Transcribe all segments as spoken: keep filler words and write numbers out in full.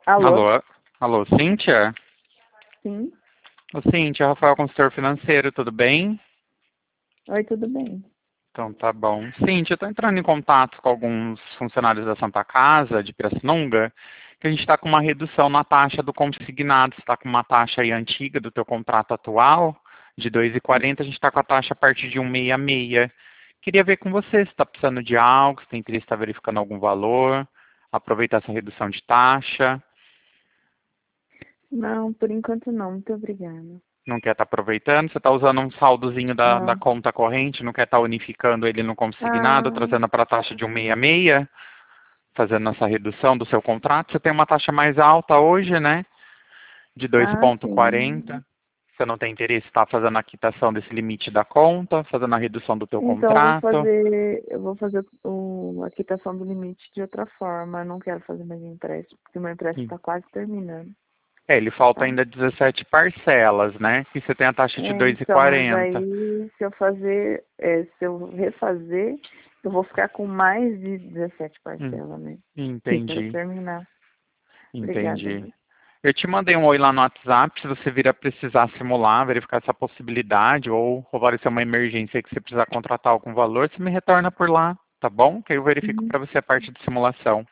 Alô? Alô? Alô, Cíntia? Sim. Ô, Cíntia, Rafael, consultor financeiro, tudo bem? Oi, tudo bem? Então tá bom. Cíntia, eu tô entrando em contato com alguns funcionários da Santa Casa, de Pirassununga, que a gente está com uma redução na taxa do consignado. Você está com uma taxa aí antiga do teu contrato atual, de dois vírgula quarenta, a gente está com a taxa a partir de um vírgula sessenta e seis. Queria ver com você se está precisando de algo, se tem interesse em estar verificando algum valor, aproveitar essa redução de taxa. Não, por enquanto não. Muito obrigada. Não quer estar aproveitando, você está usando um saldozinho da, da Não. conta corrente, não quer estar unificando ele no consignado, Ah, trazendo para a taxa de um vírgula sessenta e seis, fazendo essa redução do seu contrato. Você tem uma taxa mais alta hoje, né? De dois ah, vírgula sim. quarenta. Você não tem interesse em estar fazendo a quitação desse limite da conta, fazendo a redução do teu Então eu vou contrato. fazer, eu vou fazer o, a quitação do limite de outra forma. Eu não quero fazer mais empréstimo, porque meu empréstimo Sim. está quase terminando, É, ele falta tá? ainda dezessete parcelas, né? E você tem a taxa de É, dois vírgula então, mas quarenta. aí se eu fazer, é, se eu refazer, eu vou ficar com mais de dezessete Hum, parcelas, né? Que para entendi, terminar. Obrigada, entendi. viu? Eu te mandei um oi lá no WhatsApp, se você vir a precisar simular, verificar essa possibilidade, ou aparecer uma emergência que você precisar contratar algum valor, você me retorna por lá, tá bom? Que aí eu verifico Uhum, para você a parte de simulação.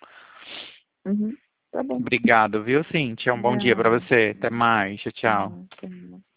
uhum. Tá bom. Obrigado, viu, Cintia? Um bom dia para Não. você. Até mais. Tchau, tchau. Não, tem não.